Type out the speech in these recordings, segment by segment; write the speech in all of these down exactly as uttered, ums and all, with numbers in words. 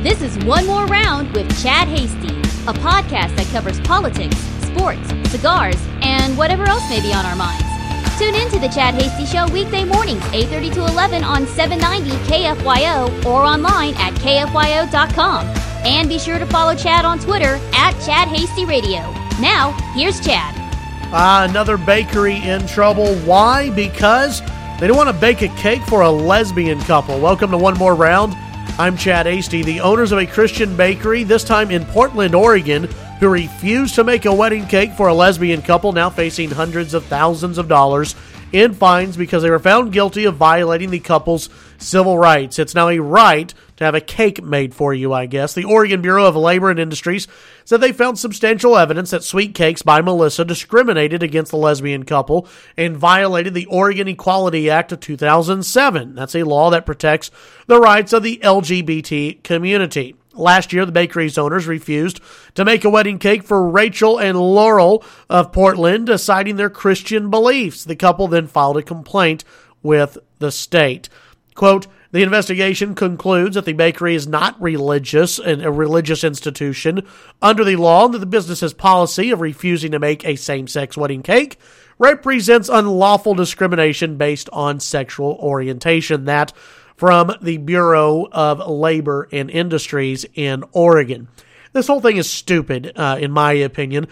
This is One More Round with Chad Hasty, a podcast that covers politics, sports, cigars, and whatever else may be on our minds. Tune in to the Chad Hasty Show weekday mornings, eight thirty to eleven on seven ninety K F Y O or online at K F Y O dot com. And be sure to follow Chad on Twitter at Chad Hasty Radio. Now, here's Chad. Uh, another bakery in trouble. Why? Because they don't want to bake a cake for a lesbian couple. Welcome to One More Round. I'm Chad Hasty, the owners of a Christian bakery, this time in Portland, Oregon, who refused to make a wedding cake for a lesbian couple, now facing hundreds of thousands of dollars in fines because they were found guilty of violating the couple's civil rights. It's now a right to have a cake made for you, I guess. The Oregon Bureau of Labor and Industries said they found substantial evidence that Sweet Cakes by Melissa discriminated against the lesbian couple and violated the Oregon Equality Act of two thousand seven. That's a law that protects the rights of the L G B T community. Last year, the bakery's owners refused to make a wedding cake for Rachel and Laurel of Portland, citing their Christian beliefs. The couple then filed a complaint with the state. Quote, the investigation concludes that the bakery is not religious and a religious institution under the law, and that the business's policy of refusing to make a same-sex wedding cake represents unlawful discrimination based on sexual orientation. That from the Bureau of Labor and Industries in Oregon. This whole thing is stupid, uh, in my opinion.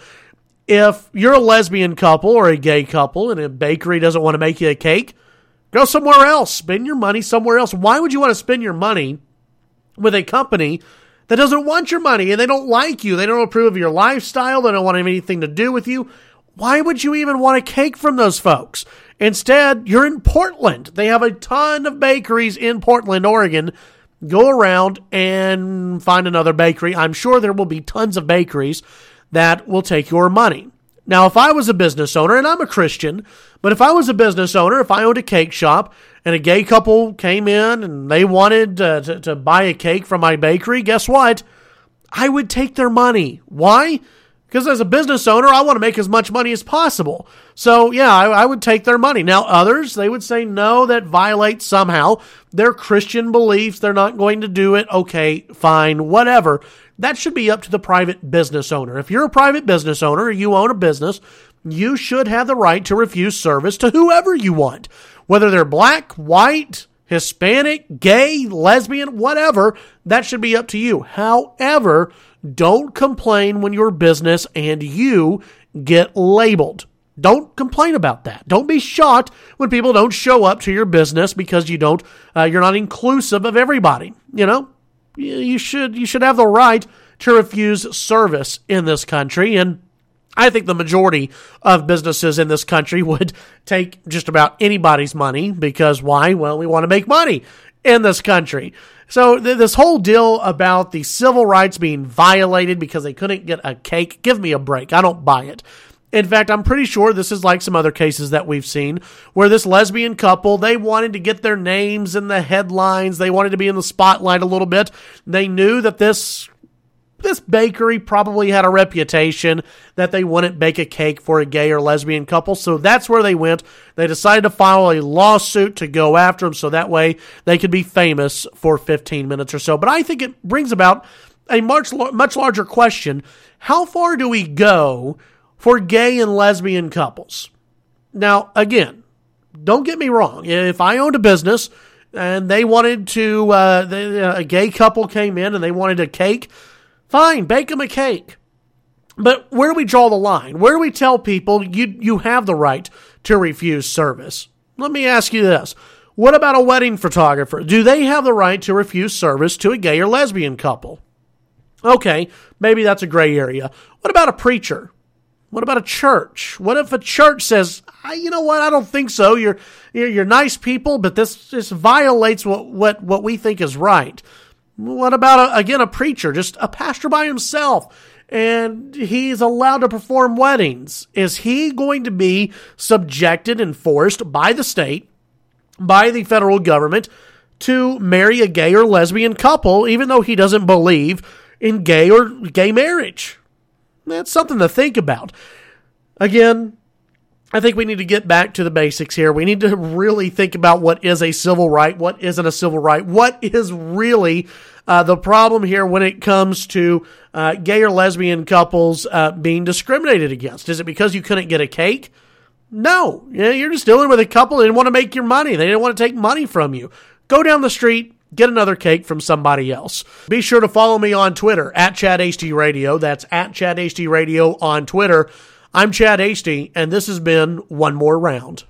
If you're a lesbian couple or a gay couple and a bakery doesn't want to make you a cake, go somewhere else. Spend your money somewhere else. Why would you want to spend your money with a company that doesn't want your money and they don't like you? They don't approve of your lifestyle. They don't want anything to do with you. Why would you even want a cake from those folks? Instead, you're in Portland. They have a ton of bakeries in Portland, Oregon. Go around and find another bakery. I'm sure there will be tons of bakeries that will take your money. Now, if I was a business owner, and I'm a Christian, but if I was a business owner, if I owned a cake shop and a gay couple came in and they wanted uh, to, to buy a cake from my bakery, guess what? I would take their money. Why? Because as a business owner, I want to make as much money as possible. So, yeah, I, I would take their money. Now, others, they would say, no, that violates somehow their Christian beliefs. They're not going to do it. Okay, fine, whatever. That should be up to the private business owner. If you're a private business owner or you own a business, you should have the right to refuse service to whoever you want. Whether they're black, white, Hispanic, gay, lesbian, whatever, that should be up to you. However, don't complain when your business and you get labeled. Don't complain about that. Don't be shocked when people don't show up to your business because you don't, uh, you're not inclusive of everybody. You know, you should, you should have the right to refuse service in this country. And I think the majority of businesses in this country would take just about anybody's money because why? Well, we want to make money in this country. So th- this whole deal about the civil rights being violated because they couldn't get a cake, give me a break. I don't buy it. In fact, I'm pretty sure this is like some other cases that we've seen where this lesbian couple, they wanted to get their names in the headlines. They wanted to be in the spotlight a little bit. They knew that this This bakery probably had a reputation that they wouldn't bake a cake for a gay or lesbian couple, so that's where they went. They decided to file a lawsuit to go after them so that way they could be famous for fifteen minutes or so. But I think it brings about a much, much larger question. How far do we go for gay and lesbian couples? Now, again, don't get me wrong. If I owned a business and they wanted to, uh, they, uh, a gay couple came in and they wanted a cake, fine, bake them a cake. But where do we draw the line? Where do we tell people you you have the right to refuse service? Let me ask you this. What about a wedding photographer? Do they have the right to refuse service to a gay or lesbian couple? Okay, maybe that's a gray area. What about a preacher? What about a church? What if a church says, you know what, I don't think so. You're you're, you're nice people, but this, this violates what, what, what we think is right. What about, a, again, a preacher, just a pastor by himself, and he's allowed to perform weddings? Is he going to be subjected and forced by the state, by the federal government, to marry a gay or lesbian couple, even though he doesn't believe in gay or gay marriage? That's something to think about. Again, I think we need to get back to the basics here. We need to really think about what is a civil right, what isn't a civil right, what is really uh, the problem here when it comes to uh, gay or lesbian couples uh, being discriminated against. Is it because you couldn't get a cake? No. Yeah, you're just dealing with a couple that didn't want to make your money. They didn't want to take money from you. Go down the street, get another cake from somebody else. Be sure to follow me on Twitter, at Chad Hasty Radio. That's at Chad Hasty Radio on Twitter. I'm Chad Hasty, and this has been One More Round.